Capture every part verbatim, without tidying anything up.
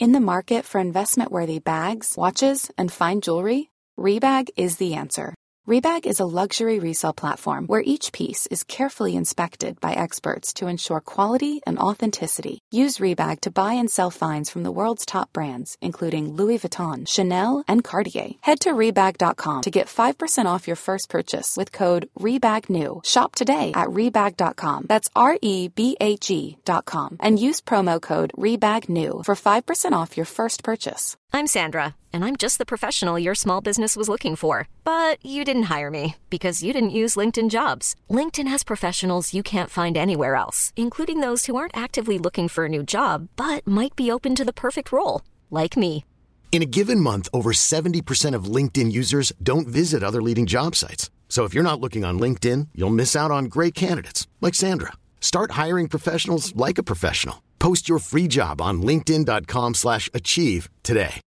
In the market for investment-worthy bags, watches, and fine jewelry, Rebag is the answer. Rebag is a luxury resale platform where each piece is carefully inspected by experts to ensure quality and authenticity. Use Rebag to buy and sell finds from the world's top brands, including Louis Vuitton, Chanel, and Cartier. Head to Rebag dot com to get five percent off your first purchase with code REBAGNEW. Shop today at Rebag dot com. That's R E B A G dot com. And use promo code REBAGNEW for five percent off your first purchase. I'm Sandra, and I'm just the professional your small business was looking for. But you didn't hire me because you didn't use LinkedIn Jobs. LinkedIn has professionals you can't find anywhere else, including those who aren't actively looking for a new job, but might be open to the perfect role, like me. In a given month, over seventy percent of LinkedIn users don't visit other leading job sites. So if you're not looking on LinkedIn, you'll miss out on great candidates, like Sandra. Start hiring professionals like a professional. Post your free job on linkedin dot com slash achieve today.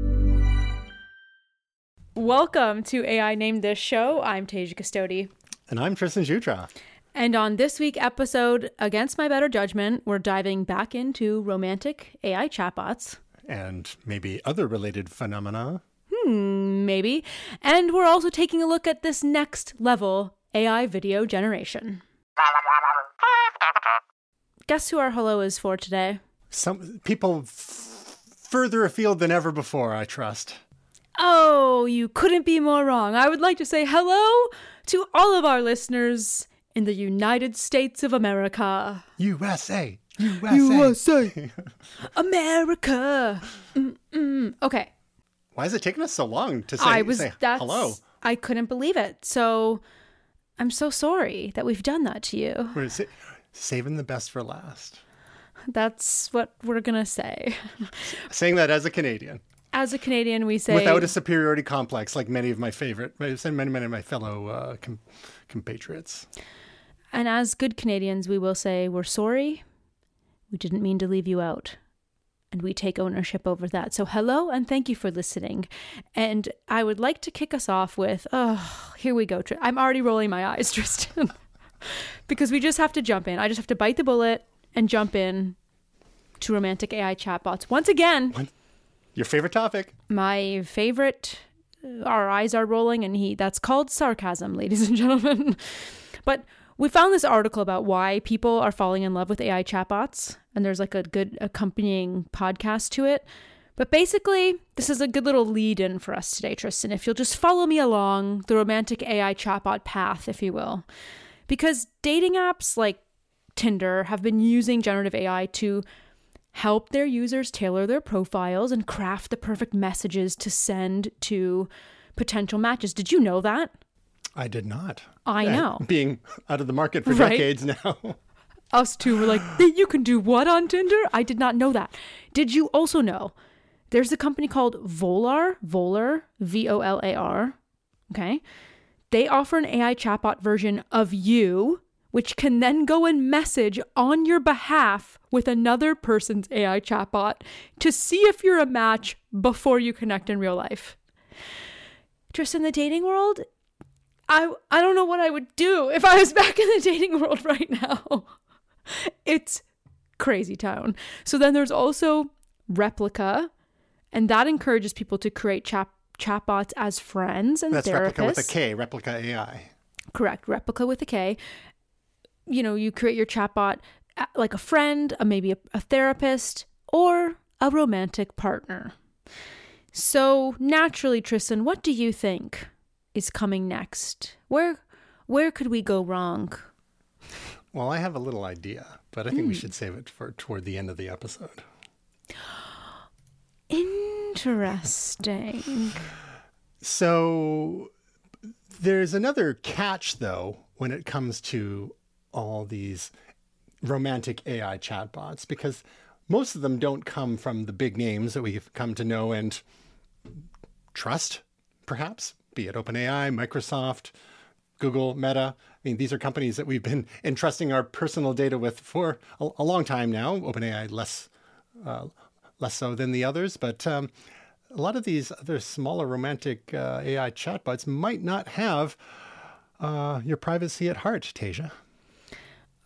Welcome to A I Named This Show. I'm Tasia Custodi. And I'm Tristan Jutra. And on this week's episode, Against My Better Judgment, we're diving back into romantic A I chatbots. And maybe other related phenomena. Hmm, maybe. And we're also taking a look at this next level A I video generation. Guess who our hello is for today? Some people f- further afield than ever before, I trust. Oh, you couldn't be more wrong. I would like to say hello to all of our listeners in the United States of America. U S A. U S A. U S A. America. Mm-mm. Okay. Why is it taking us so long to say, I was, say that's, hello? I couldn't believe it. So I'm so sorry that we've done that to you. We're sa- saving the best for last. That's what we're going to say. Saying that as a Canadian. As a Canadian, we say... Without a superiority complex, like many of my favorite, many, many of my fellow uh, com- compatriots. And as good Canadians, we will say, we're sorry. We didn't mean to leave you out. And we take ownership over that. So hello, and thank you for listening. And I would like to kick us off with, oh, here we go. I'm already rolling my eyes, Tristan. Because we just have to jump in. I just have to bite the bullet and jump in to romantic A I chatbots. Once again... What? Your favorite topic. My favorite, our eyes are rolling, and he that's called sarcasm, ladies and gentlemen. But we found this article about why people are falling in love with A I chatbots, and there's like a good accompanying podcast to it. But basically, this is a good little lead-in for us today, Tristan, if you'll just follow me along the romantic A I chatbot path, if you will. Because dating apps like Tinder have been using generative A I to help their users tailor their profiles and craft the perfect messages to send to potential matches. Did you know that? I did not. I know. And being out of the market for right? decades now. Us two were like, you can do what on Tinder? I did not know that. Did you also know there's a company called Volar, Volar, V O L A R, okay? They offer an A I chatbot version of you, which can then go and message on your behalf with another person's A I chatbot to see if you're a match before you connect in real life. Tristan, in the dating world, I I don't know what I would do if I was back in the dating world right now. It's crazy town. So then there's also Replika, and that encourages people to create chat chatbots as friends and That's therapists. Replika with a K, Replika A I. Correct, Replika with a K. You know, you create your chatbot like a friend, a, maybe a, a therapist, or a romantic partner. So naturally, Tristan, what do you think is coming next? Where where could we go wrong? Well, I have a little idea, but I think mm. we should save it for toward the end of the episode. Interesting. So there's another catch, though, when it comes to all these romantic A I chatbots, because most of them don't come from the big names that we've come to know and trust, perhaps, be it OpenAI, Microsoft, Google, Meta. I mean, these are companies that we've been entrusting our personal data with for a, a long time now. OpenAI less, uh, less so than the others, but um, a lot of these other smaller romantic uh, A I chatbots might not have uh, your privacy at heart, Tasia.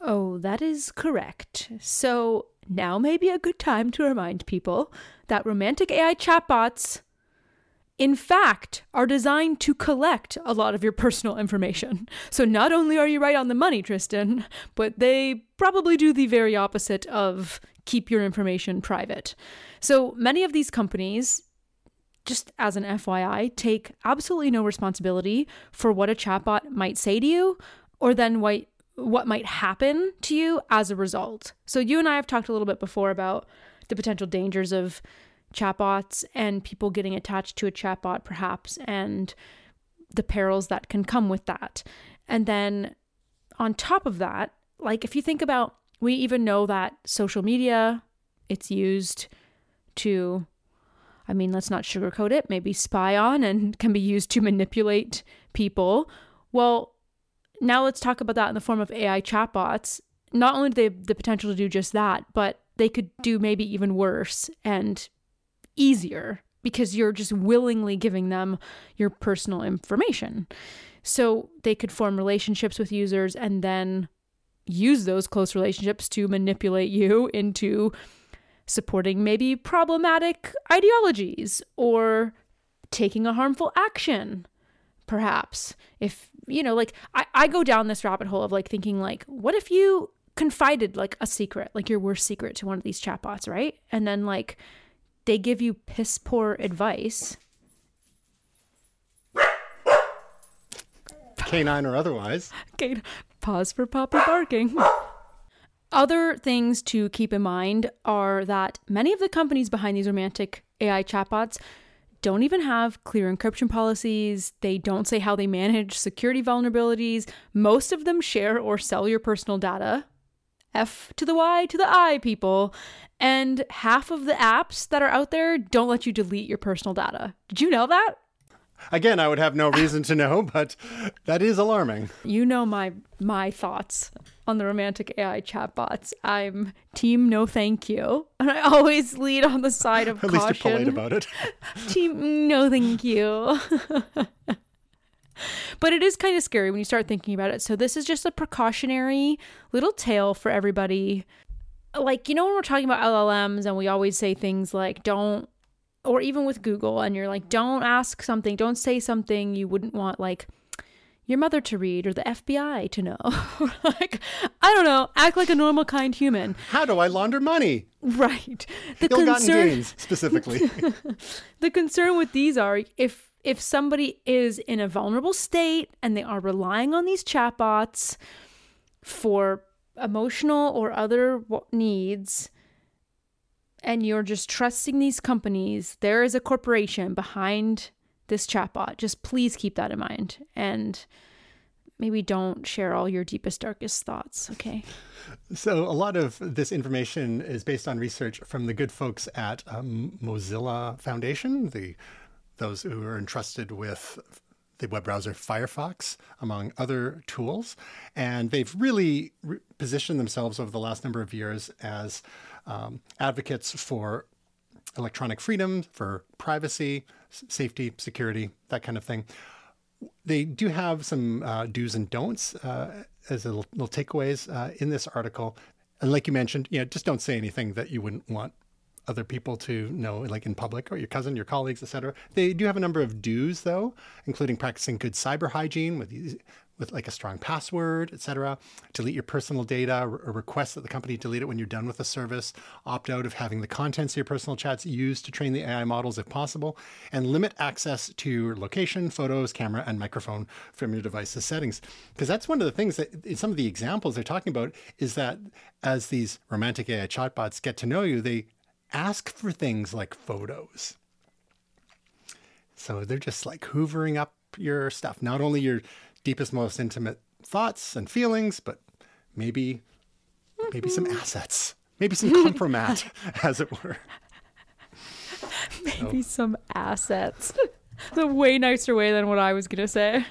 Oh, that is correct. So now may be a good time to remind people that romantic A I chatbots, in fact, are designed to collect a lot of your personal information. So not only are you right on the money, Tristan, but they probably do the very opposite of keep your information private. So many of these companies, just as an F Y I, take absolutely no responsibility for what a chatbot might say to you, or then what, what might happen to you as a result. So you and I have talked a little bit before about the potential dangers of chatbots and people getting attached to a chatbot perhaps, and the perils that can come with that. And then on top of that, like if you think about, we even know that social media, it's used to, I mean, let's not sugarcoat it, maybe spy on and can be used to manipulate people. Well, now let's talk about that in the form of A I chatbots. Not only do they have the potential to do just that, but they could do maybe even worse and easier because you're just willingly giving them your personal information. So they could form relationships with users and then use those close relationships to manipulate you into supporting maybe problematic ideologies or taking a harmful action, perhaps. If, you know, like I, I go down this rabbit hole of like thinking like, what if you confided like a secret, like your worst secret to one of these chatbots, right? And then like they give you piss poor advice. Canine or otherwise. Okay, pause for Poppy barking. Other things to keep in mind are that many of the companies behind these romantic A I chatbots don't even have clear encryption policies. They don't say how they manage security vulnerabilities. Most of them share or sell your personal data. F to the Y to the I, people. And half of the apps that are out there don't let you delete your personal data. Did you know that? Again, I would have no reason to know, but that is alarming. You know my my thoughts on the romantic A I chatbots. I'm team no thank you. And I always lead on the side of At caution. least you're polite about it. Team no thank you. But it is kind of scary when you start thinking about it. So this is just a precautionary little tale for everybody. Like, you know, when we're talking about L L Ms and we always say things like don't, or even with Google, and you're like, don't ask something, don't say something you wouldn't want like your mother to read or the F B I to know. Like, I don't know, act like a normal, kind human. How do I launder money? Right. The Ill-gotten concern, gains, specifically. the concern with these are if if somebody is in a vulnerable state and they are relying on these chatbots for emotional or other needs, and you're just trusting these companies, there is a corporation behind this chatbot. Just please keep that in mind. And maybe don't share all your deepest, darkest thoughts, okay? So a lot of this information is based on research from the good folks at um, Mozilla Foundation, the those who are entrusted with the web browser Firefox, among other tools. And they've really re- positioned themselves over the last number of years as um, advocates for electronic freedom, for privacy, s- safety, security, that kind of thing. They do have some uh, do's and don'ts uh, as a little, little takeaways uh, in this article. And like you mentioned, you know, just don't say anything that you wouldn't want other people to know, like in public, or your cousin, your colleagues, et cetera. They do have a number of do's, though, including practicing good cyber hygiene with with like a strong password, et cetera. Delete your personal data, or request that the company delete it when you're done with the service. Opt out of having the contents of your personal chats used to train the A I models if possible, and limit access to your location, photos, camera, and microphone from your device's settings. Because that's one of the things that in some of the examples they're talking about is that as these romantic A I chatbots get to know you, they ask for things like photos. So they're just like hoovering up your stuff, not only your deepest, most intimate thoughts and feelings, but maybe, maybe some assets, maybe some compromat, as it were. Maybe so. Some assets. A way nicer way than what I was going to say.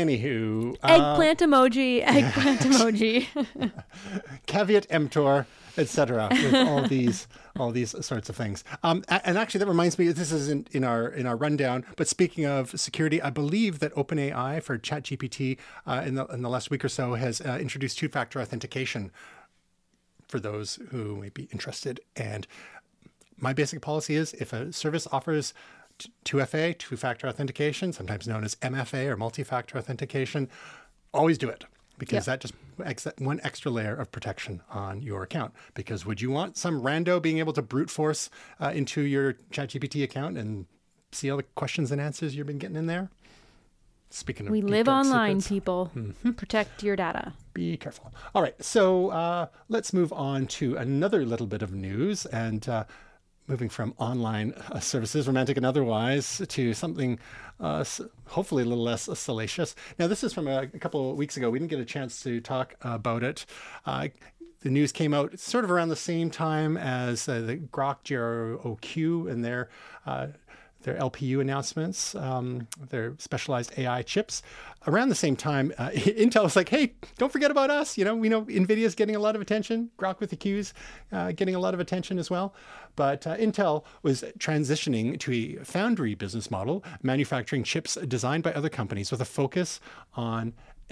Anywho. Eggplant uh, emoji, eggplant emoji. Caveat emptor. et cetera. With all these, all these sorts of things. Um, and actually, that reminds me. This isn't in our in our rundown. But speaking of security, I believe that OpenAI for ChatGPT uh, in the in the last week or so has uh, introduced two-factor authentication for those who may be interested. And my basic policy is if a service offers two F A, two-factor authentication, sometimes known as M F A or multi-factor authentication, always do it, because yep. that just adds one extra layer of protection on your account. Because would you want some rando being able to brute force uh, into your ChatGPT account and see all the questions and answers you've been getting in there? Speaking of we deep, live dark online, secrets, people. Mm-hmm. Protect your data. Be careful. All right, so uh, let's move on to another little bit of news, and uh, moving from online uh, services, romantic and otherwise, to something uh, hopefully a little less salacious. Now, this is from a, a couple of weeks ago. We didn't get a chance to talk about it. Uh, the news came out sort of around the same time as uh, the Grok G R O Q and their uh, their L P U announcements, um, their specialized A I chips. Around the same time, uh, Intel was like, hey, don't forget about us. You know, we know NVIDIA's getting a lot of attention. Grok with the Qs uh, getting a lot of attention as well. But uh, Intel was transitioning to a foundry business model, manufacturing chips designed by other companies with a focus on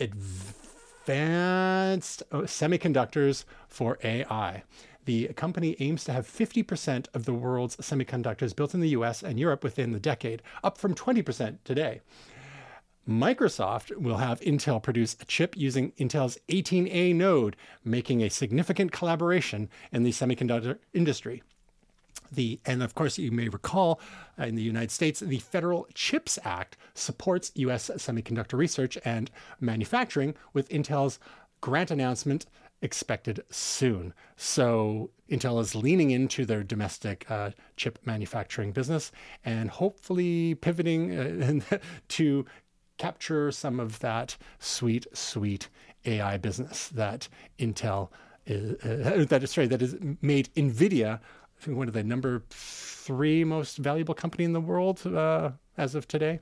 advanced semiconductors for A I. The company aims to have fifty percent of the world's semiconductors built in the U S and Europe within the decade, up from twenty percent today. Microsoft will have Intel produce a chip using Intel's eighteen A node, making a significant collaboration in the semiconductor industry. The, and of course, you may recall uh, in the United States, the Federal CHIPS Act supports U S semiconductor research and manufacturing, with Intel's grant announcement expected soon. So Intel is leaning into their domestic uh, chip manufacturing business and hopefully pivoting uh, to capture some of that sweet, sweet A I business that Intel is, uh, that is sorry, that has made NVIDIA, I think, one of the number three most valuable company in the world uh, as of today.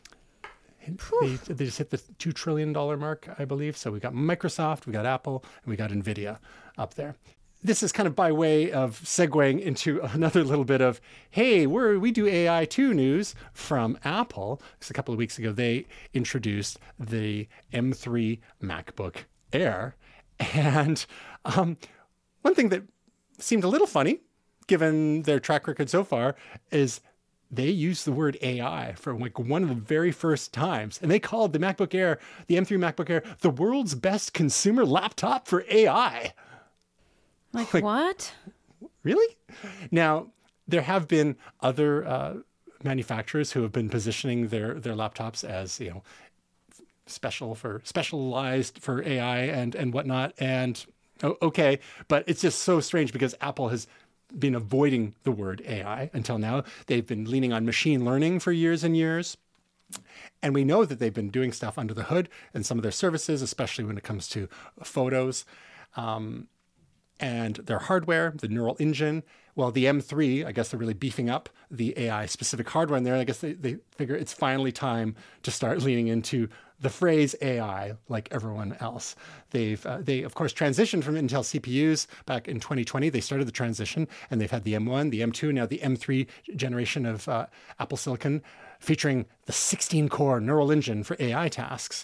They, they just hit the two trillion dollars mark, I believe. So we got Microsoft, we got Apple, and we got NVIDIA up there. This is kind of by way of segueing into another little bit of, hey, we're, we do A I too news from Apple. Because a couple of weeks ago, they introduced the M three MacBook Air. And um, one thing that seemed a little funny, given their track record so far, is they used the word A I for like one of the very first times. And they called the MacBook Air, the M three MacBook Air, the world's best consumer laptop for A I. Like, like what? Really? Now, there have been other uh, manufacturers who have been positioning their, their laptops as, you know, special for specialized for A I and, and whatnot. And oh, okay, but it's just so strange because Apple has been avoiding the word A I until now. They've been leaning on machine learning for years and years. And we know that they've been doing stuff under the hood and some of their services, especially when it comes to photos. Um, and their hardware, the neural engine. Well, the M three, I guess they're really beefing up the A I-specific hardware in there. I guess they, they figure it's finally time to start leaning into the phrase A I like everyone else. They've, uh, they, of course, transitioned from Intel C P Us back in twenty twenty. They started the transition, and they've had the M one, the M two, now the M three generation of uh, Apple Silicon, featuring the sixteen-core neural engine for A I tasks.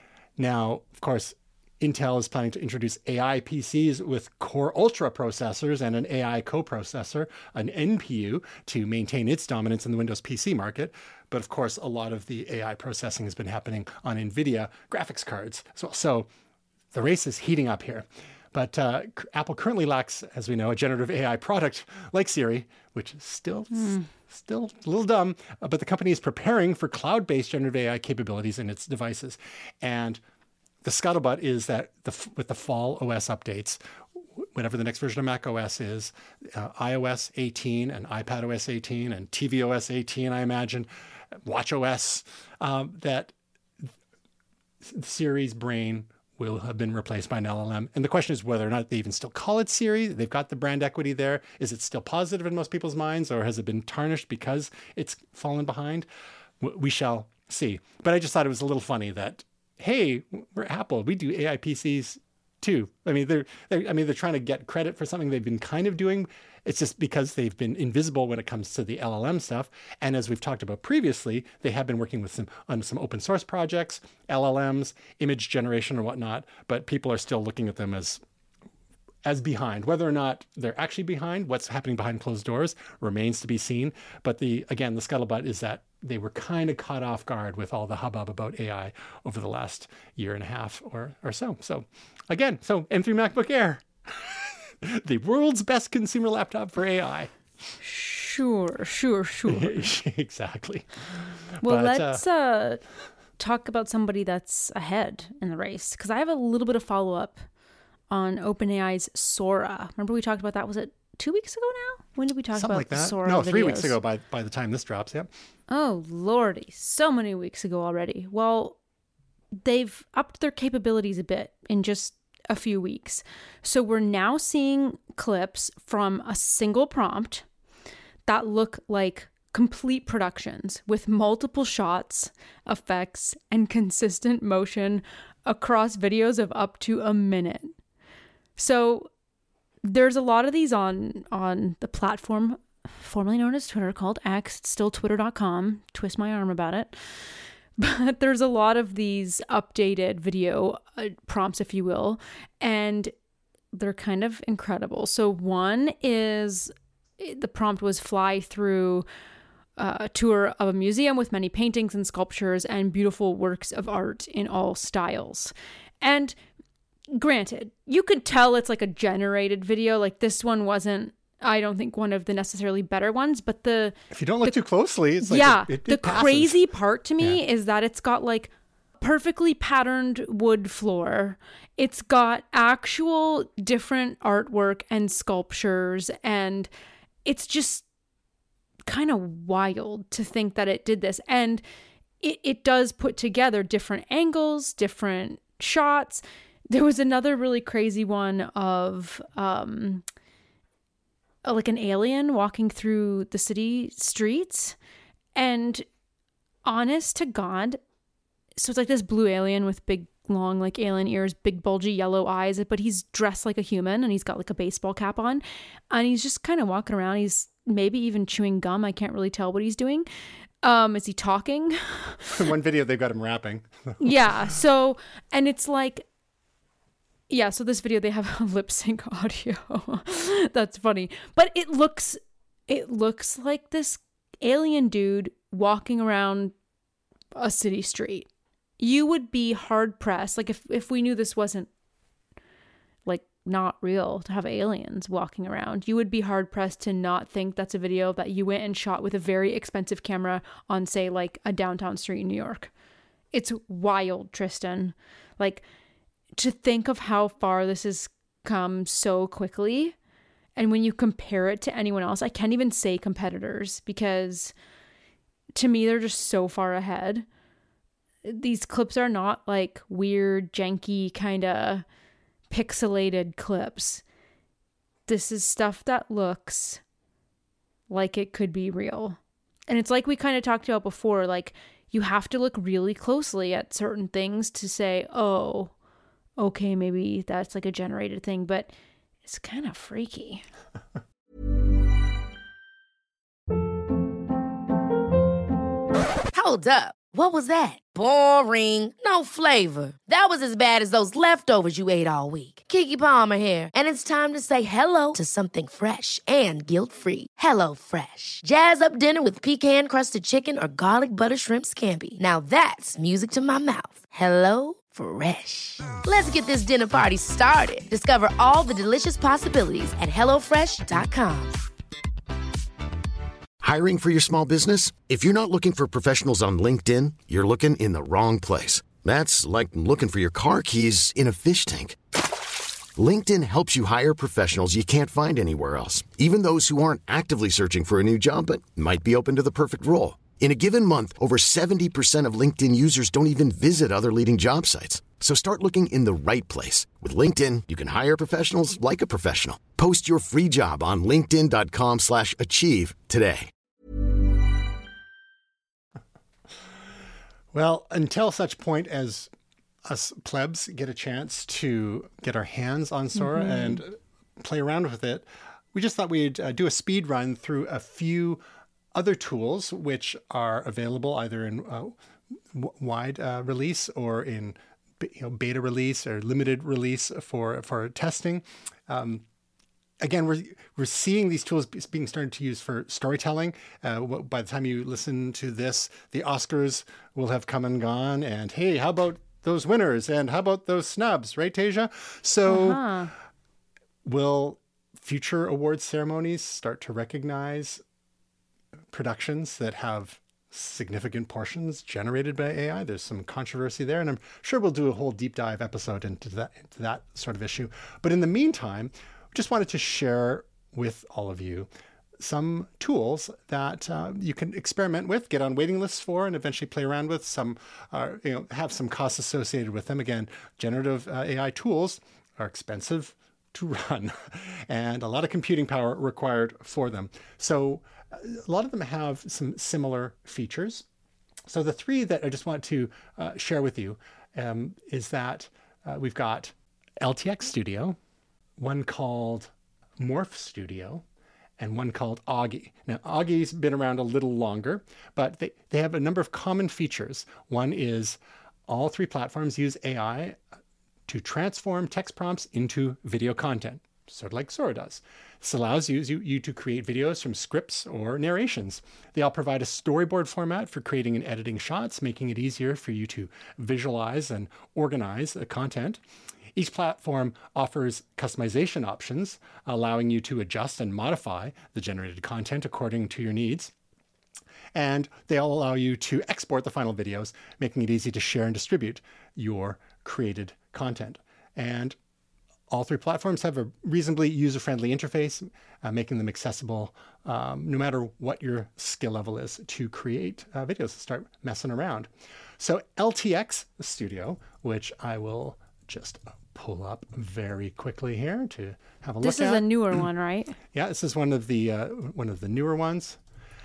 Now, of course, Intel is planning to introduce A I P Cs with Core Ultra processors and an A I coprocessor, an N P U, to maintain its dominance in the Windows P C market. But of course, a lot of the A I processing has been happening on NVIDIA graphics cards as well. So the race is heating up here. But uh, Apple currently lacks, as we know, a generative A I product like Siri, which is still, mm. still a little dumb. Uh, but the company is preparing for cloud-based generative A I capabilities in its devices. And the scuttlebutt is that the, with the fall O S updates, whatever the next version of Mac O S is, uh, iOS eighteen and iPadOS eighteen and tvOS eighteen, I imagine, watchOS, um, that Siri's brain will have been replaced by an L L M. And the question is whether or not they even still call it Siri. They've got the brand equity there. Is it still positive in most people's minds, or has it been tarnished because it's fallen behind? We shall see. But I just thought it was a little funny that, hey, we're Apple. We do A I P Cs too. I mean, they're, they're I mean, they're trying to get credit for something they've been kind of doing. It's just because they've been invisible when it comes to the L L M stuff. And as we've talked about previously, they have been working with some on some open source projects, L L Ms, image generation or whatnot, but people are still looking at them as as behind. Whether or not they're actually behind, what's happening behind closed doors remains to be seen. But the again, the scuttlebutt is that they were kind of caught off guard with all the hubbub about A I over the last year and a half or, or so. So again, so M three MacBook Air, the world's best consumer laptop for A I. Sure, sure, sure. Exactly. Well, But, let's uh, uh, talk about somebody that's ahead in the race, because I have a little bit of follow-up on OpenAI's Sora. Remember we talked about that? Was it two weeks ago now? When did we talk Something about like the that. Sora No, videos? three weeks ago by by the time this drops. Yep. Oh, lordy. So many weeks ago already. Well, they've upped their capabilities a bit in just a few weeks. So we're now seeing clips from a single prompt that look like complete productions with multiple shots, effects, and consistent motion across videos of up to a minute. So there's a lot of these on on the platform formerly known as Twitter called X. It's still twitter dot com. Twist my arm about it. But there's a lot of these updated video uh, prompts, if you will, and they're kind of incredible. So one is, the prompt was fly through uh, a tour of a museum with many paintings and sculptures and beautiful works of art in all styles. And granted, you could tell it's like a generated video. Like this one wasn't, I don't think, one of the necessarily better ones, but the... If you don't look the, too closely, it's like... Yeah, it, it, the it passes. crazy part to me Yeah. is that it's got like perfectly patterned wood floor. It's got actual different artwork and sculptures, and it's just kind of wild to think that it did this. And it, it does put together different angles, different shots. There was another really crazy one of um, like an alien walking through the city streets. And honest to God, so it's like this blue alien with big, long, like alien ears, big, bulgy yellow eyes, but he's dressed like a human and he's got like a baseball cap on. And he's just kind of walking around. He's maybe even chewing gum. I can't really tell what he's doing. Um, is he talking? In one video, they've got him rapping. Yeah. So, and it's like, yeah, so this video, they have lip sync audio. That's funny. But it looks, it looks like this alien dude walking around a city street. You would be hard pressed. Like if, if we knew this wasn't like not real to have aliens walking around, you would be hard pressed to not think that's a video that you went and shot with a very expensive camera on, say, like a downtown street in New York. It's wild, Tristan. Like, to think of how far this has come so quickly. And when you compare it to anyone else, I can't even say competitors, because to me, they're just so far ahead. These clips are not like weird, janky, kind of pixelated clips. This is stuff that looks like it could be real. And it's like we kind of talked about before, like you have to look really closely at certain things to say, oh, okay, maybe that's like a generated thing, but it's kind of freaky. Hold up. What was that? Boring. No flavor. That was as bad as those leftovers you ate all week. Keke Palmer here, and it's time to say hello to something fresh and guilt-free. Hello Fresh. Jazz up dinner with pecan-crusted chicken or garlic butter shrimp scampi. Now that's music to my mouth. Hello Fresh. Let's get this dinner party started. Discover all the delicious possibilities at hello fresh dot com. Hiring for your small business? If you're not looking for professionals on LinkedIn, you're looking in the wrong place. That's like looking for your car keys in a fish tank. LinkedIn helps you hire professionals you can't find anywhere else, even those who aren't actively searching for a new job but might be open to the perfect role. In a given month, over seventy percent of LinkedIn users don't even visit other leading job sites. So start looking in the right place. With LinkedIn, you can hire professionals like a professional. Post your free job on linkedin dot com slash achieve today. Well, until such point as us plebs get a chance to get our hands on Sora mm-hmm. and play around with it, we just thought we'd uh, do a speed run through a few other tools which are available either in uh, w- wide uh, release or in you know, beta release or limited release for for testing. Um, again, we're we're seeing these tools being started to use for storytelling. Uh, by the time you listen to this, the Oscars will have come and gone. And hey, how about those winners? And how about those snubs? Right, Tasia? So uh-huh. will future awards ceremonies start to recognize productions that have significant portions generated by A I? There's some controversy there, and I'm sure we'll do a whole deep dive episode into that, into that sort of issue. But in the meantime, just wanted to share with all of you some tools that uh, you can experiment with, get on waiting lists for, and eventually play around with. Some are, you know, have some costs associated with them. Again, generative uh, A I tools are expensive to run and a lot of computing power required for them. So a lot of them have some similar features. So the three that I just want to uh, share with you um, is that uh, we've got L T X Studio, one called Morph Studio, and one called Augie. Now, Augie's been around a little longer, but they, they have a number of common features. One is all three platforms use A I to transform text prompts into video content, sort of like Sora does. This allows you, you, you to create videos from scripts or narrations. They all provide a storyboard format for creating and editing shots, making it easier for you to visualize and organize the content. Each platform offers customization options, allowing you to adjust and modify the generated content according to your needs. And they all allow you to export the final videos, making it easy to share and distribute your created content. And all three platforms have a reasonably user-friendly interface, uh, making them accessible um, no matter what your skill level is to create uh, videos, to start messing around. So L T X Studio, which I will just pull up very quickly here to have a look at. This is a newer one, right? Yeah, this is one of the uh, one of the newer ones.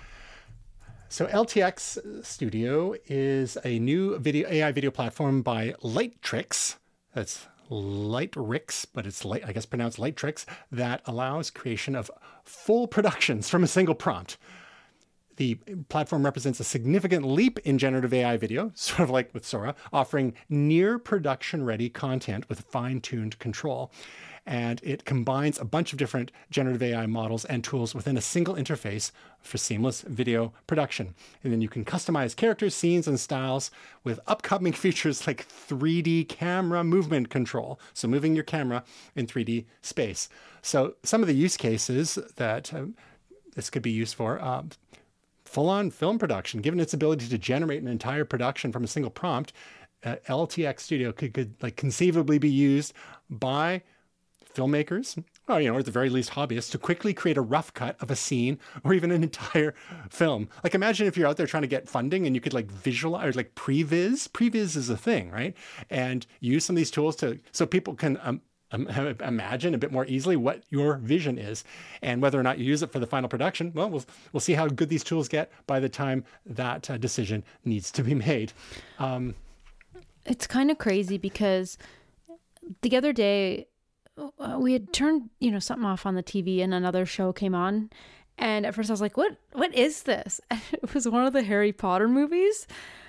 So L T X Studio is a new video A I video platform by Lightricks. That's Lightricks, but it's light, I guess pronounced Lightricks, that allows creation of full productions from a single prompt. The platform represents a significant leap in generative A I video, sort of like with Sora, offering near production-ready content with fine-tuned control. And it combines a bunch of different generative A I models and tools within a single interface for seamless video production. And then you can customize characters, scenes, and styles with upcoming features like three D camera movement control. So moving your camera in three D space. So some of the use cases that um, this could be used for, um, full-on film production. Given its ability to generate an entire production from a single prompt, uh, L T X Studio could, could like conceivably be used by filmmakers, or, you know, or at the very least hobbyists, to quickly create a rough cut of a scene or even an entire film. Like imagine if you're out there trying to get funding and you could like visualize, like previs. Previs is a thing, right? And use some of these tools to, so people can um, um, imagine a bit more easily what your vision is, and whether or not you use it for the final production. Well, we'll, we'll see how good these tools get by the time that uh, decision needs to be made. Um, it's kind of crazy because the other day, Uh, we had turned, you know, something off on the T V and another show came on. And at first I was like, what, what is this? And it was one of the Harry Potter movies.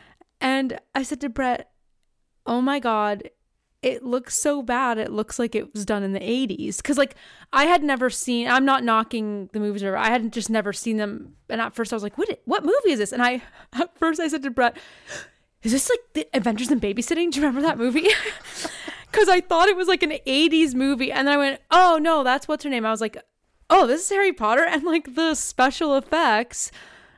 And I said to Brett, oh my God, it looks so bad. It looks like it was done in the eighties. Cause like I had never seen, I'm not knocking the movies, or I had just never seen them. And at first I was like, what, what movie is this? And I, at first I said to Brett, is this like the Adventures in Babysitting? Do you remember that movie? Because I thought it was like an eighties movie. And then I went, oh, no, that's what's her name. I was like, oh, this is Harry Potter. And like the special effects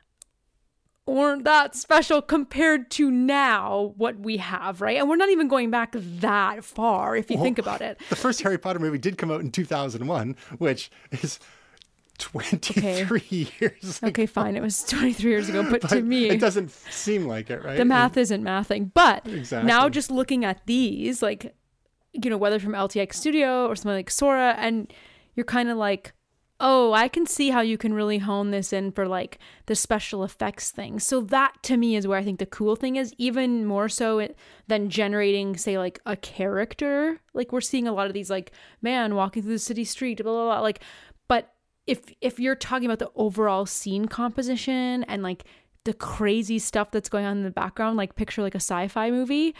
weren't that special compared to now what we have, right? And we're not even going back that far if you well, think about it. The first Harry Potter movie did come out in two thousand one, which is twenty-three okay. years ago. Okay, fine. It was twenty-three years ago. But, but to me, it doesn't seem like it, right? The math isn't mathing. But exactly. Now just looking at these, like, you know, whether from L T X Studio or something like Sora, and you're kind of like, oh, I can see how you can really hone this in for like the special effects thing. So that to me is where I think the cool thing is, even more so it, than generating, say, like a character. Like we're seeing a lot of these like, man walking through the city street, blah, blah, blah. Like, but if if you're talking about the overall scene composition and like the crazy stuff that's going on in the background, like picture like a sci-fi movie,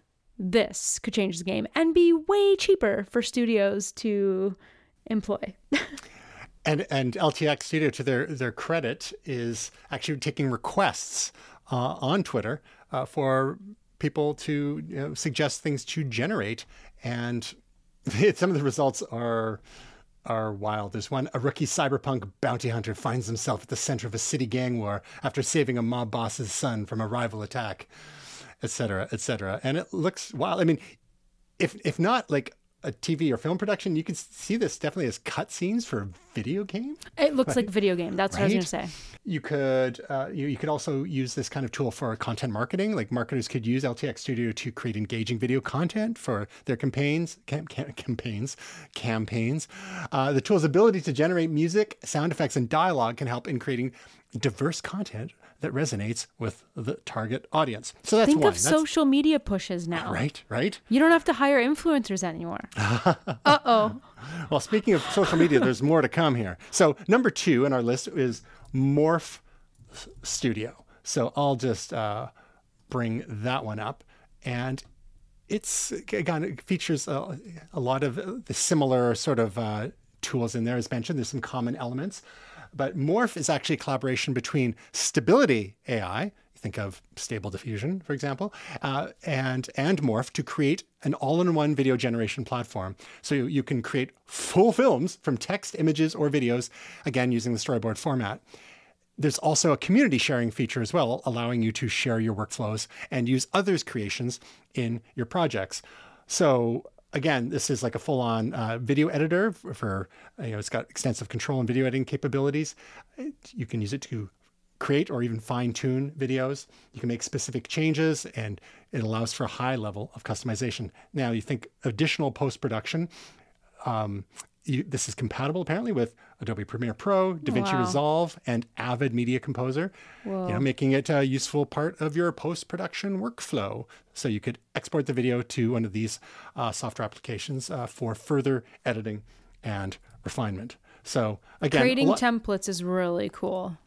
this could change the game and be way cheaper for studios to employ. And and L T X Studio, to their, their credit, is actually taking requests uh, on Twitter uh, for people to you know, suggest things to generate. And some of the results are are wild. There's one: a rookie cyberpunk bounty hunter finds himself at the center of a city gang war after saving a mob boss's son from a rival attack, et cetera, et cetera. And it looks wild. I mean, if if not like a T V or film production, you can see this definitely as cutscenes for a video game. It looks right? like a video game. That's right? what I was going to say. You could uh, you, you could also use this kind of tool for content marketing. Like marketers could use L T X Studio to create engaging video content for their campaigns, cam- cam- campaigns, campaigns. Uh, the tool's ability to generate music, sound effects, and dialogue can help in creating diverse content that resonates with the target audience. So that's Think one. of That's, social media pushes now. Right, right. You don't have to hire influencers anymore. Uh-oh. Well, speaking of social media, there's more to come here. So number two in our list is Morph Studio. So I'll just uh, bring that one up. And it's, again, it features a, a lot of the similar sort of uh, tools in there. As mentioned, there's some common elements. But Morph is actually a collaboration between Stability A I, think of Stable Diffusion, for example, uh, and, and Morph to create an all-in-one video generation platform. So you, you can create full films from text, images, or videos, again, using the storyboard format. There's also a community sharing feature as well, allowing you to share your workflows and use others' creations in your projects. So again, this is like a full-on uh, video editor for, for, you know, it's got extensive control and video editing capabilities. It, you can use it to create or even fine-tune videos. You can make specific changes, and it allows for a high level of customization. Now, you think additional post-production. Um, you, this is compatible apparently with Adobe Premiere Pro, DaVinci Wow. Resolve, and Avid Media Composer, Whoa. you know, making it a useful part of your post-production workflow. So you could export the video to one of these uh, software applications uh, for further editing and refinement. So again, creating a lot- templates is really cool.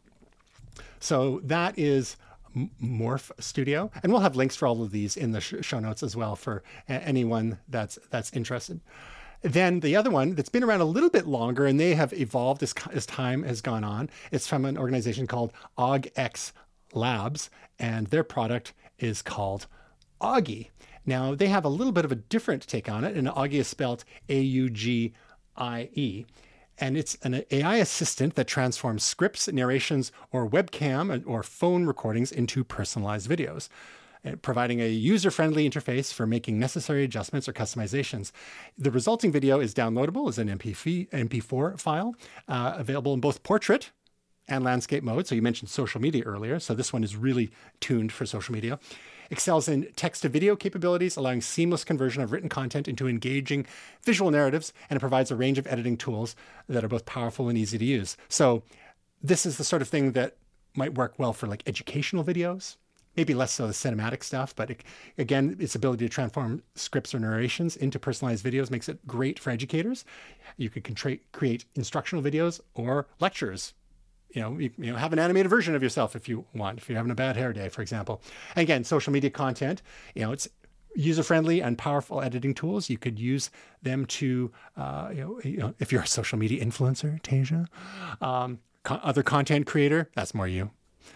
So that is Morph Studio, and we'll have links for all of these in the sh- show notes as well for a- anyone that's that's interested. Then the other one that's been around a little bit longer, and they have evolved as, as time has gone on. It's from an organization called AugX Labs, and their product is called Augie. Now they have a little bit of a different take on it, and Augie is spelled A U G I E. And it's an A I assistant that transforms scripts, narrations, or webcam or phone recordings into personalized videos, providing a user-friendly interface for making necessary adjustments or customizations. The resulting video is downloadable as an M P four file, uh, available in both portrait and landscape mode. So you mentioned social media earlier. So this one is really tuned for social media. Excels in text-to-video capabilities, allowing seamless conversion of written content into engaging visual narratives, and it provides a range of editing tools that are both powerful and easy to use. So this is the sort of thing that might work well for like educational videos, maybe less so the cinematic stuff, but it, again, its ability to transform scripts or narrations into personalized videos makes it great for educators. You could contra- create instructional videos or lectures. You know, you, you know, have an animated version of yourself if you want, if you're having a bad hair day, for example. And again, social media content, you know, it's user-friendly and powerful editing tools. You could use them to, uh, you, know, you know, if you're a social media influencer, Tasia, um, co- other content creator, that's more you.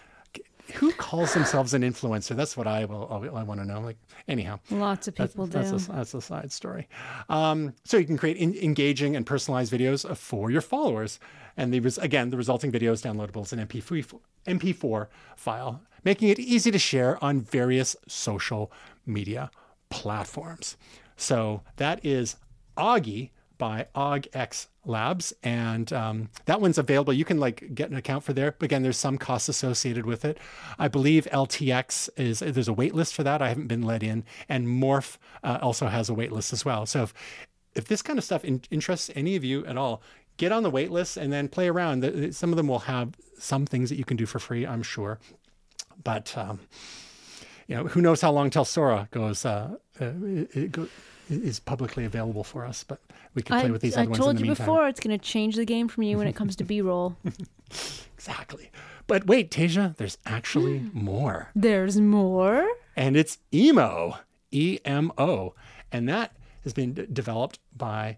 Who calls themselves an influencer? That's what I will. I want to know. Like, anyhow, Lots of people that's, do. That's a, that's a side story. Um, so you can create in, engaging and personalized videos for your followers, and the res, again, the resulting video is downloadable as an M P four file, making it easy to share on various social media platforms. So that is Augie by AugX Labs, and um, that one's available. You can like get an account for there, but again, there's some costs associated with it. I believe L T X is, there's a wait list for that. I haven't been let in, and Morph uh, also has a wait list as well. So if, if this kind of stuff in, interests any of you at all, get on the wait list and then play around. The- Some of them will have some things that you can do for free, I'm sure. But, um, you know, who knows how long till Sora goes, uh, uh, it, it go, is publicly available for us. But we can play I, with these I other ones in told the you meantime. before, it's going to change the game for me when it comes to B-roll. Exactly. But wait, Tasia, there's actually more. There's more? And it's Emo, E M O. And that has been d- developed by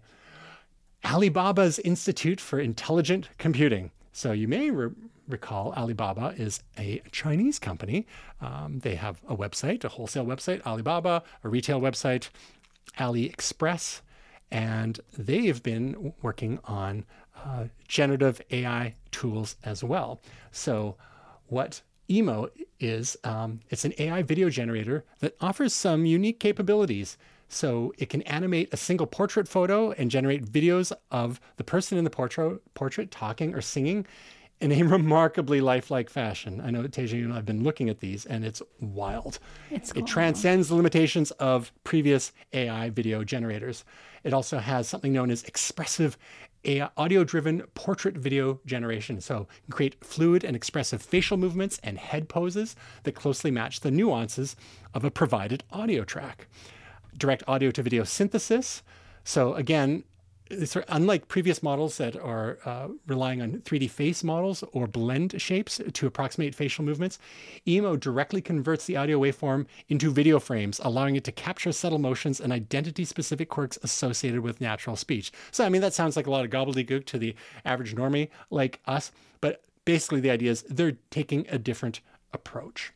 Alibaba's Institute for Intelligent Computing. So you may re- recall Alibaba is a Chinese company. Um, they have a website, a wholesale website, Alibaba, a retail website, AliExpress, and they've been working on uh, generative A I tools as well. So what Emo is, um, it's an A I video generator that offers some unique capabilities. So it can animate a single portrait photo and generate videos of the person in the portrait, portrait talking or singing in a remarkably lifelike fashion. I know, Tasia, you and I have been looking at these, and it's wild. It's it cool. transcends the limitations of previous A I video generators. It also has something known as expressive A I, audio-driven portrait video generation. So you can create fluid and expressive facial movements and head poses that closely match the nuances of a provided audio track. Direct audio to video synthesis. So again, it's sort of unlike previous models that are uh, relying on three D face models or blend shapes to approximate facial movements, Emo directly converts the audio waveform into video frames, allowing it to capture subtle motions and identity-specific quirks associated with natural speech. So, I mean, that sounds like a lot of gobbledygook to the average normie like us, but basically the idea is they're taking a different approach.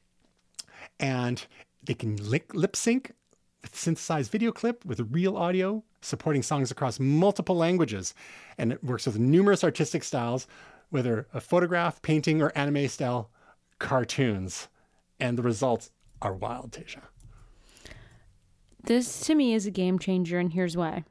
And they can lip, lip sync with synthesized video clip with real audio, supporting songs across multiple languages. And it works with numerous artistic styles, whether a photograph, painting, or anime style cartoons. And the results are wild, Tasia. This to me is a game changer, and here's why.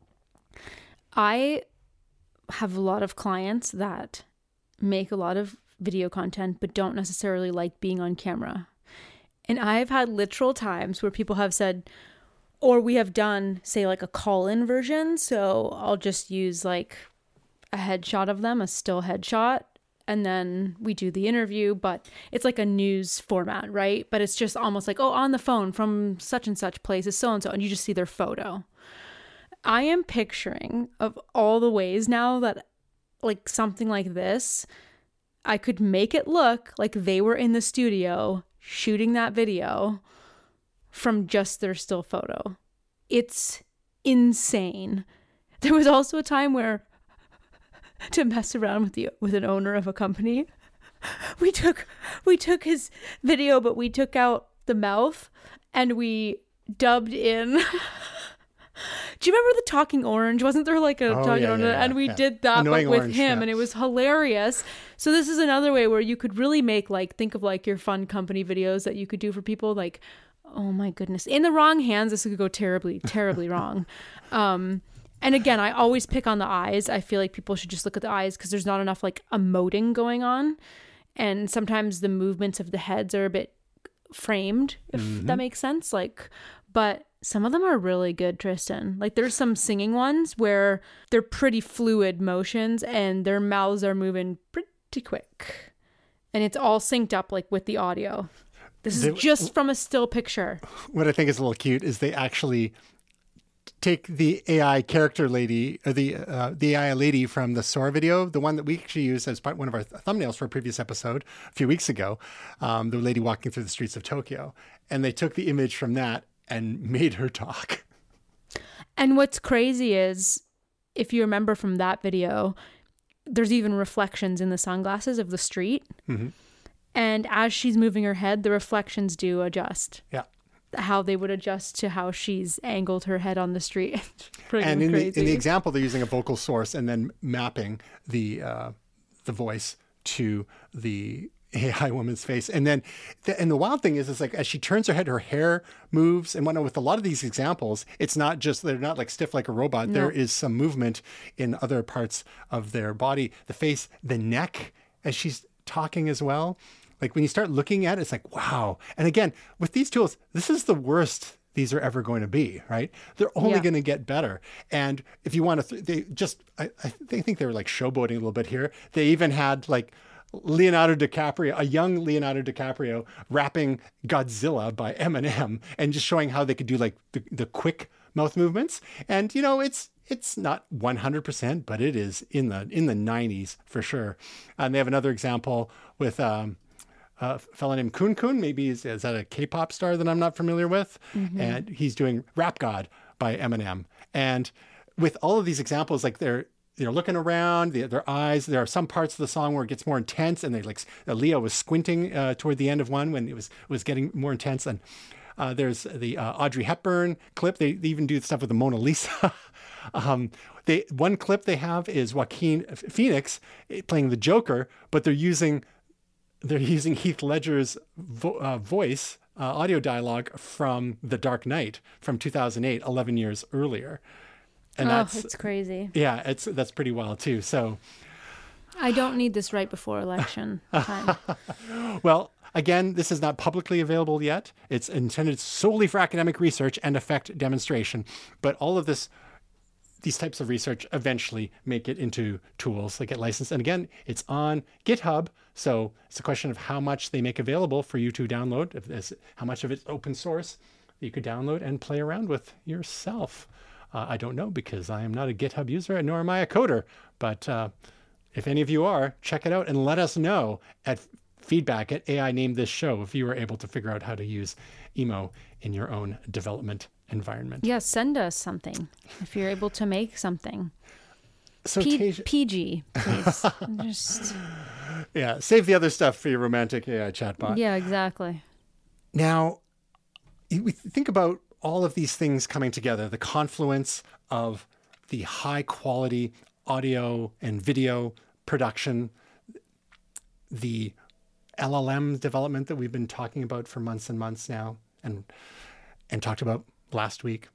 I have a lot of clients that make a lot of video content but don't necessarily like being on camera. And I've had literal times where people have said, or we have done, say, like a call-in version. So I'll just use like a headshot of them, a still headshot, and then we do the interview, but it's like a news format, right? But it's just almost like, oh, on the phone from such and such place is so-and-so, and you just see their photo. I am picturing of all the ways now that like something like this, I could make it look like they were in the studio shooting that video from just their still photo. It's insane. There was also a time where, to mess around with the with an owner of a company, we took we took his video, but we took out the mouth and we dubbed in. Do you remember the Talking Orange? Wasn't there like a Oh, Talking yeah, Orange? yeah, yeah, and we yeah. did that Annoying but with Orange, him, yeah. and it was hilarious. So this is another way where you could really make like, think of like your fun company videos that you could do for people. Like, oh my goodness, in the wrong hands, this could go terribly, terribly wrong. Um, and again, I always pick on the eyes. I feel like people should just look at the eyes because there's not enough like emoting going on. And sometimes the movements of the heads are a bit framed, if Mm-hmm. that makes sense. Like, but some of them are really good, Tristan. Like there's some singing ones where they're pretty fluid motions and their mouths are moving pretty quick. And it's all synced up like with the audio. This is They- just from a still picture. What I think is a little cute is they actually take the A I character lady, or the uh, the A I lady from the Sora video, the one that we actually used as part one of our th- thumbnails for a previous episode a few weeks ago, um, the lady walking through the streets of Tokyo. And they took the image from that and made her talk. And what's crazy is, if you remember from that video, there's even reflections in the sunglasses of the street. Mm-hmm. And as she's moving her head, the reflections do adjust. Yeah. How they would adjust to how she's angled her head on the street. Pretty And in crazy. the, in the example, they're using a vocal source and then mapping the uh, the voice to the A I woman's face. And then, the, and the wild thing is, is like as she turns her head, her hair moves and whatnot. With a lot of these examples, it's not just, they're not like stiff like a robot. No. There is some movement in other parts of their body, the face, the neck, as she's talking as well. Like when you start looking at it, it's like, wow. And again, with these tools, this is the worst these are ever going to be, right? They're only Yeah. going to get better. And if you want to, th- they just, I, I they think they were like showboating a little bit here. They even had like Leonardo DiCaprio, a young Leonardo DiCaprio rapping Godzilla by Eminem and just showing how they could do like the, the quick mouth movements. And, you know, it's, it's not one hundred percent, but it is in the, in the nineties for sure. And they have another example with, um, a fellow named Kun Kun, maybe is, is that a K-pop star that I'm not familiar with? Mm-hmm. And he's doing Rap God by Eminem. And with all of these examples, like they're, you know, looking around, the, their eyes, there are some parts of the song where it gets more intense, and they like, uh, Leo was squinting uh, toward the end of one when it was, was getting more intense. And uh, there's the uh, Audrey Hepburn clip. They, they even do stuff with the Mona Lisa. um, they, one clip they have is Joaquin Phoenix playing the Joker, but they're using They're using Heath Ledger's vo- uh, voice, uh, audio dialogue from The Dark Knight from two thousand eight, eleven years earlier. And oh, that's, it's crazy. yeah, it's, that's pretty wild too. So, I don't need this right before election time. well, again, this is not publicly available yet. It's intended solely for academic research and effect demonstration. But all of this, these types of research eventually make it into tools that get licensed. And again, it's on GitHub. So it's a question of how much they make available for you to download, if there's, how much of it's open source that you could download and play around with yourself. Uh, I don't know, because I am not a GitHub user, nor am I a coder. But uh, if any of you are, check it out and let us know at feedback at A I Named This Show if you were able to figure out how to use Emo in your own development environment. Yeah, send us something if you're able to make something. So P- Tasia- P G, please. Just... Yeah, save the other stuff for your romantic A I chatbot. Yeah, exactly. Now, we think about all of these things coming together, the confluence of the high quality audio and video production, the L L M development that we've been talking about for months and months now, and and talked about last week,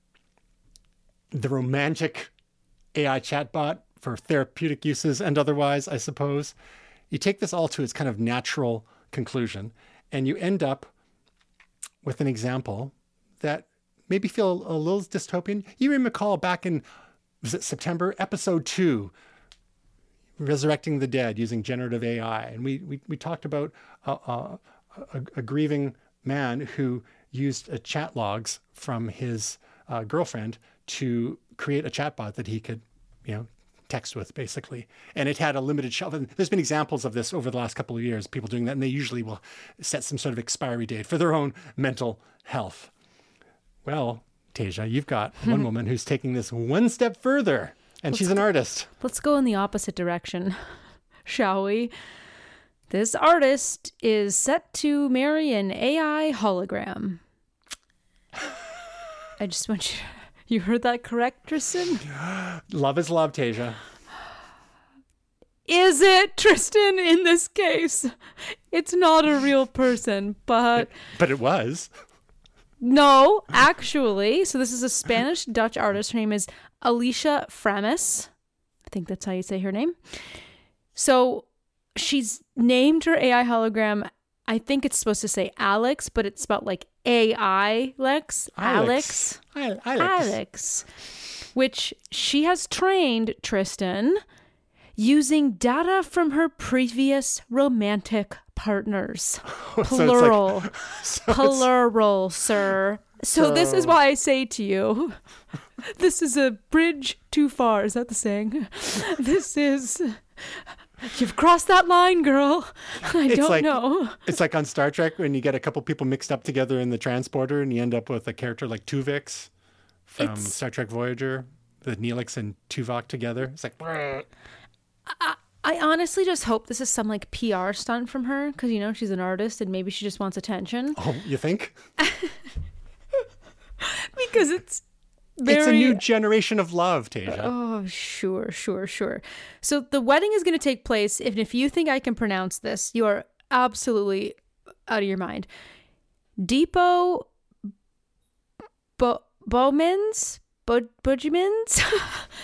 the romantic A I chatbot for therapeutic uses and otherwise, I suppose. You take this all to its kind of natural conclusion, and you end up with an example that maybe feel a little dystopian. You may recall back in, was it September, episode two, Resurrecting the Dead using generative A I. And we we, we talked about a, a, a, a grieving man who used uh, chat logs from his uh, girlfriend to create a chatbot that he could, you know, text with, basically. And it had a limited shelf. And there's been examples of this over the last couple of years, people doing that, and they usually will set some sort of expiry date for their own mental health. Well, Tasia, you've got one woman who's taking this one step further, and Let's she's an artist. Let's go in the opposite direction, shall we? This artist is set to marry an A I hologram. I just want you... You heard that correct, Tristan? Love is love, Tasia. Is it, Tristan, in this case? It's not a real person, but... But it was. No, actually. So this is a Spanish-Dutch artist. Her name is Alicia Framis. I think that's how you say her name. So she's named her A I hologram, I think it's supposed to say Alex, but it's spelled like A I Lex. Alex. Alex. Alex. Alex. Which she has trained, Tristan, using data from her previous romantic partners. Plural. So it's like, so Plural, sir. So, so this is why I say to you, this is a bridge too far. Is that the saying? This is... You've crossed that line, girl. I it's don't like, know. It's like on Star Trek when you get a couple people mixed up together in the transporter and you end up with a character like Tuvix from It's- Star Trek Voyager, the Neelix and Tuvok together. It's like... I, I honestly just hope this is some like P R stunt from her because, you know, she's an artist and maybe she just wants attention. Oh, you think? Because it's very... It's a new generation of love, Tasia. Oh, sure, sure, sure. So the wedding is going to take place, and if you think I can pronounce this, you are absolutely out of your mind. Depot Bo- Bowmans? Bo- Budgemans?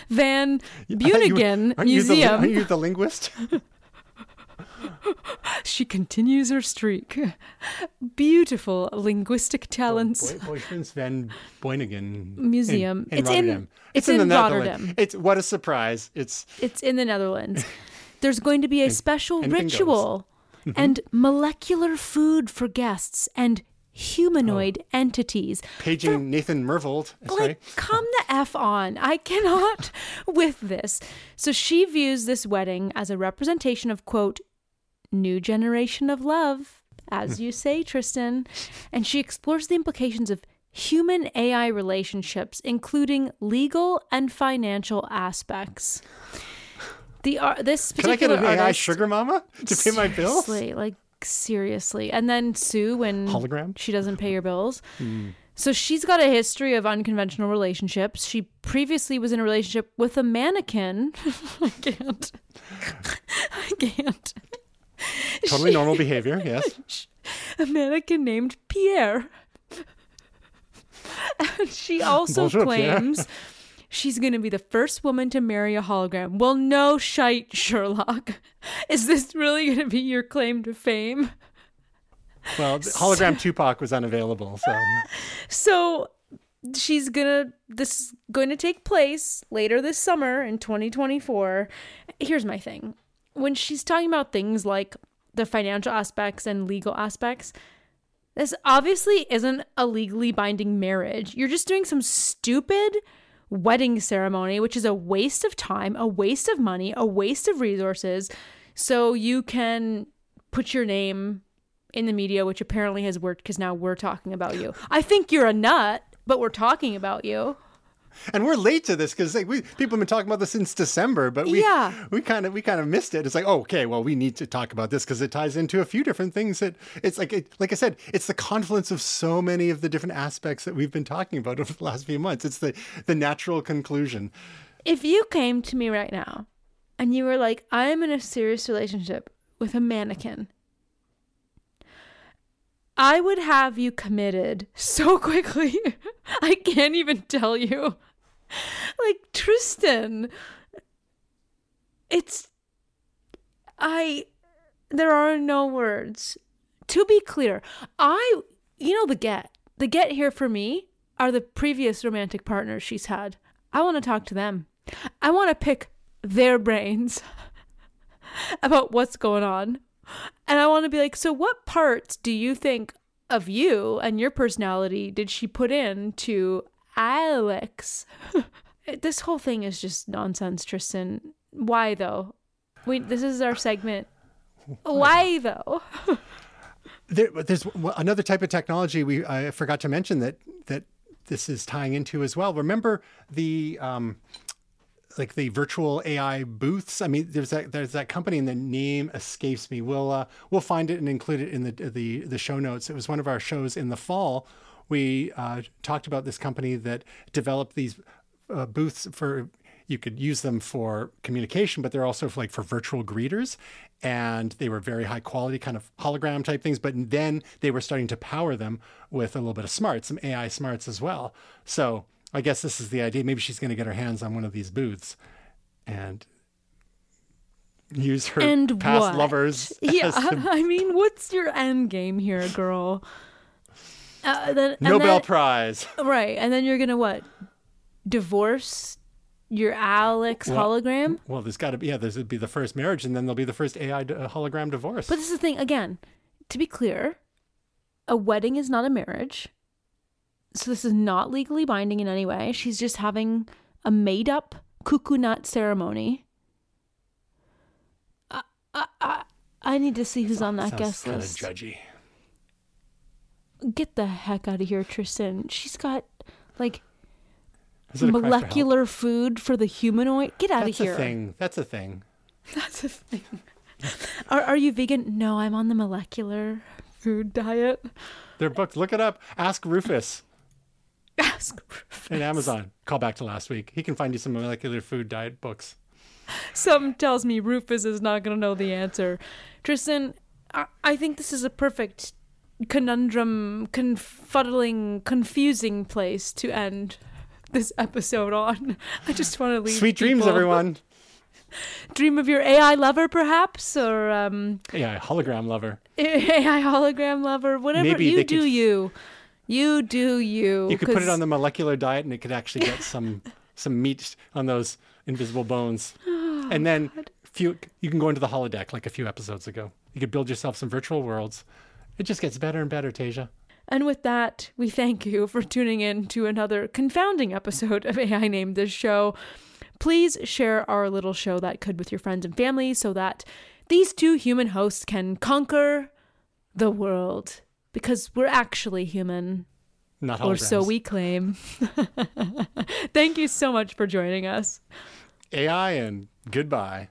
Van Bunigan aren't you, aren't you Museum. The, aren't you the linguist? She continues her streak. Beautiful linguistic talents. Boy, Boyfriends van Beuningen Museum. In, in it's Rotterdam. in It's, it's in, in the Rotterdam. Netherlands. It's what a surprise. It's It's in the Netherlands. There's going to be a special anything goes. ritual and molecular food for guests and humanoid Oh. entities. paging For- Nathan Mervold. Like, Sorry. come the F on. I cannot with this. So she views this wedding as a representation of, quote, new generation of love, as you say, Tristan. And she explores the implications of human A I relationships, including legal and financial aspects. The uh, this Can I get particular an A I artist, sugar mama to pay my bills? Seriously, like seriously. And then sue when Hologram? she doesn't pay your bills. So she's got a history of unconventional relationships. She previously was in a relationship with a mannequin. I can't. I can't. Totally She- normal behavior, yes. A mannequin named Pierre. And she also Bonjour, Pierre. claims she's going to be the first woman to marry a hologram. Well, no shite, Sherlock. Is this really going to be your claim to fame? Well, the hologram Tupac was unavailable, so So she's gonna this is going to take place later this summer in twenty twenty-four. Here's my thing. When she's talking about things like the financial aspects and legal aspects, this obviously isn't a legally binding marriage. You're just doing some stupid wedding ceremony, which is a waste of time, a waste of money, a waste of resources, so you can put your name in the media, which apparently has worked because now we're talking about you. I think you're a nut, but we're talking about you. and we're late to this because like, we people have been talking about this since December, but we Yeah. we kind of we kind of missed it. It's like, oh, okay, well, we need to talk about this because it ties into a few different things. That it's like it, like I said, it's the confluence of so many of the different aspects that we've been talking about over the last few months. It's the the natural conclusion. If you came to me right now and you were like, I'm in a serious relationship with a mannequin, I would have you committed so quickly. I can't even tell you. Like, Tristan, it's, I, there are no words. To be clear, I, you know, the get, the get here for me are the previous romantic partners she's had. I want to talk to them. I want to pick their brains about what's going on. And I want to be like, so what parts do you think of you and your personality did she put into Alex? This whole thing is just nonsense, Tristan. Why though? We this is our segment. Why though? There, there's another type of technology we I forgot to mention that that this is tying into as well. Remember the um, like the virtual A I booths? I mean, there's that there's that company, and the name escapes me. We'll uh, we'll find it and include it in the the the show notes. It was one of our shows in the fall. We uh, talked about this company that developed these uh, booths for. You could use them for communication, but they're also for, like for virtual greeters, and they were very high quality, kind of hologram type things. But then they were starting to power them with a little bit of smarts, some A I smarts as well. So I guess this is the idea. Maybe she's going to get her hands on one of these booths and use her And past what? lovers. Yeah, as the I mean, what's your end game here, girl? Uh, then, and Nobel then- Prize. Right, and then you're gonna what? Divorce your Alex Well- hologram? Well, there's got to be, yeah, this would be the first marriage, and then there'll be the first A I d- uh, hologram divorce. But this is the thing, again, to be clear, a wedding is not a marriage. So this is not legally binding in any way. She's just having a made-up cuckoo nut ceremony. I, I, I, I need to see who's on that Sounds guest kind of list. judgy. Get the heck out of here, Tristan. She's got, like, Is it a cry for help? molecular food for the humanoid. Get out That's of here. a thing. That's a thing. That's a thing. Are are you vegan? No, I'm on the molecular food diet. They're booked. Look it up. Ask Rufus Ask in Amazon. Call back to last week. He can find you some molecular food diet books. Something tells me Rufus is not going to know the answer. Tristan, I, I think this is a perfect conundrum, confuddling, confusing place to end this episode on. I just want to leave Sweet dreams, people- everyone. Dream of your A I lover, perhaps, or um, A I hologram lover. A I hologram lover, whatever. Maybe you they do could- you. You do you. You could put it 'cause- on the molecular diet, and it could actually get some some meat on those invisible bones. Oh, and then few, you can go into the holodeck like a few episodes ago. You could build yourself some virtual worlds. It just gets better and better, Tasia. And with that, we thank you for tuning in to another confounding episode of A I Named This Show. Please share our little show that could with your friends and family so that these two human hosts can conquer the world. Because we're actually human. Not holograms. Or so we claim. Thank you so much for joining us. A I and goodbye.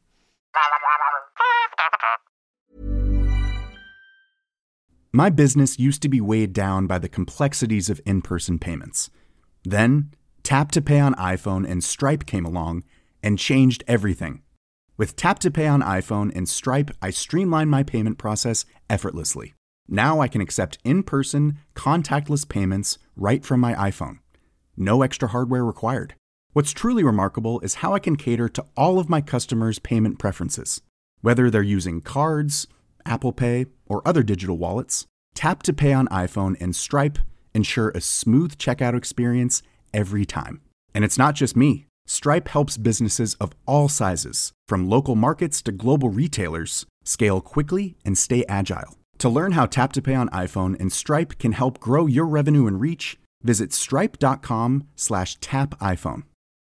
My business used to be weighed down by the complexities of in-person payments. Then, Tap to Pay on iPhone and Stripe came along and changed everything. With Tap to Pay on iPhone and Stripe, I streamlined my payment process effortlessly. Now I can accept in-person, contactless payments right from my iPhone. No extra hardware required. What's truly remarkable is how I can cater to all of my customers' payment preferences. Whether they're using cards, Apple Pay, or other digital wallets, Tap to Pay on iPhone and Stripe ensure a smooth checkout experience every time. And it's not just me. Stripe helps businesses of all sizes, from local markets to global retailers, scale quickly and stay agile. To learn how Tap to Pay on iPhone and Stripe can help grow your revenue and reach, visit stripe.com slash tap iPhone.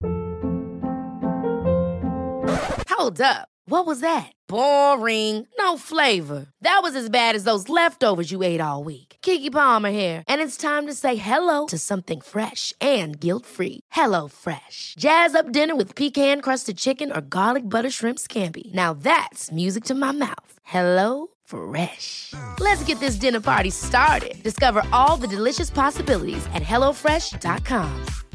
Hold up. What was that? Boring. No flavor. That was as bad as those leftovers you ate all week. Keke Palmer here, and it's time to say hello to something fresh and guilt-free. Hello Fresh. Jazz up dinner with pecan-crusted chicken or garlic butter shrimp scampi. Now that's music to my mouth. Hello Fresh. Let's get this dinner party started. Discover all the delicious possibilities at hello fresh dot com.